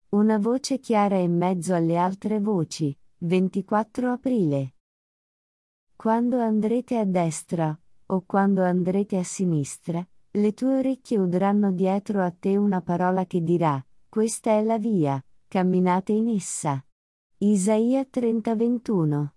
Una voce chiara in mezzo alle altre voci, 24 aprile. Quando andrete a destra, o quando andrete a sinistra, le tue orecchie udranno dietro a te una parola che dirà: questa è la via, camminate in essa. Isaia 30:21.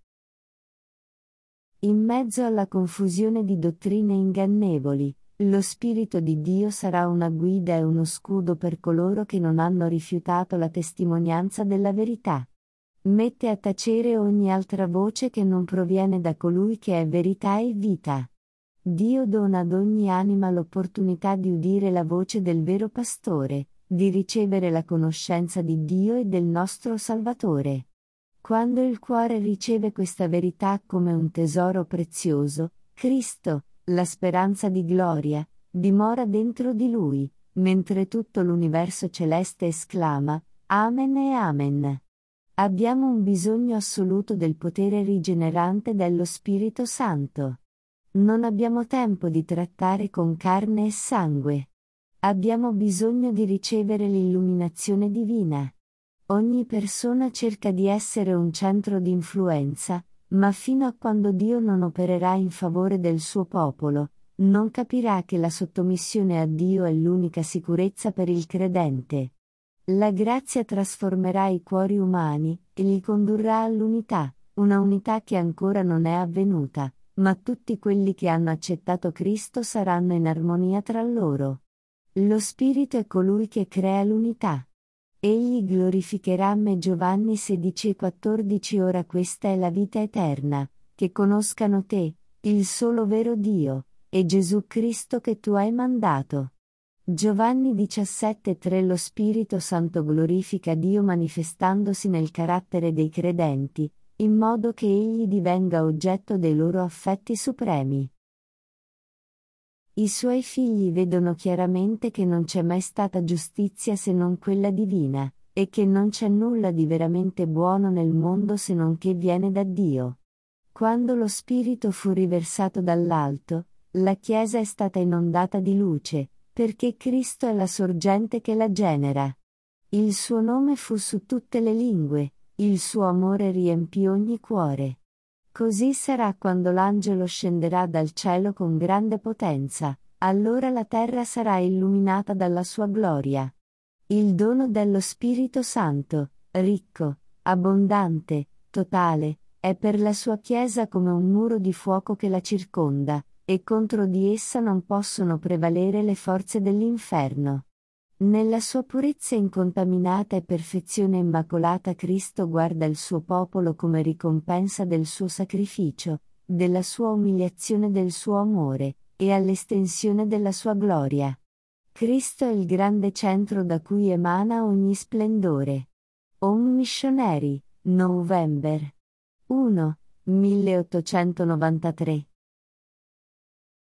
In mezzo alla confusione di dottrine ingannevoli, lo Spirito di Dio sarà una guida e uno scudo per coloro che non hanno rifiutato la testimonianza della verità. Mette a tacere ogni altra voce che non proviene da colui che è verità e vita. Dio dona ad ogni anima l'opportunità di udire la voce del vero pastore, di ricevere la conoscenza di Dio e del nostro Salvatore. Quando il cuore riceve questa verità come un tesoro prezioso, Cristo, la speranza di gloria, dimora dentro di lui, mentre tutto l'universo celeste esclama: Amen e Amen. Abbiamo un bisogno assoluto del potere rigenerante dello Spirito Santo. Non abbiamo tempo di trattare con carne e sangue. Abbiamo bisogno di ricevere l'illuminazione divina. Ogni persona cerca di essere un centro di influenza, ma fino a quando Dio non opererà in favore del suo popolo, non capirà che la sottomissione a Dio è l'unica sicurezza per il credente. La grazia trasformerà i cuori umani e li condurrà all'unità, una unità che ancora non è avvenuta, ma tutti quelli che hanno accettato Cristo saranno in armonia tra loro. Lo Spirito è colui che crea l'unità. Egli glorificherà me. Giovanni 16:14. Ora questa è la vita eterna, che conoscano te, il solo vero Dio, e Gesù Cristo che tu hai mandato. Giovanni 17:3. Lo Spirito Santo glorifica Dio manifestandosi nel carattere dei credenti, in modo che egli divenga oggetto dei loro affetti supremi. I suoi figli vedono chiaramente che non c'è mai stata giustizia se non quella divina, e che non c'è nulla di veramente buono nel mondo se non che viene da Dio. Quando lo Spirito fu riversato dall'alto, la Chiesa è stata inondata di luce, perché Cristo è la sorgente che la genera. Il suo nome fu su tutte le lingue, il suo amore riempì ogni cuore. Così sarà quando l'angelo scenderà dal cielo con grande potenza, allora la terra sarà illuminata dalla sua gloria. Il dono dello Spirito Santo, ricco, abbondante, totale, è per la sua Chiesa come un muro di fuoco che la circonda, e contro di essa non possono prevalere le forze dell'inferno. Nella sua purezza incontaminata e perfezione immacolata Cristo guarda il suo popolo come ricompensa del suo sacrificio, della sua umiliazione e del suo amore, e all'estensione della sua gloria. Cristo è il grande centro da cui emana ogni splendore. Home Missionary, November 1, 1893.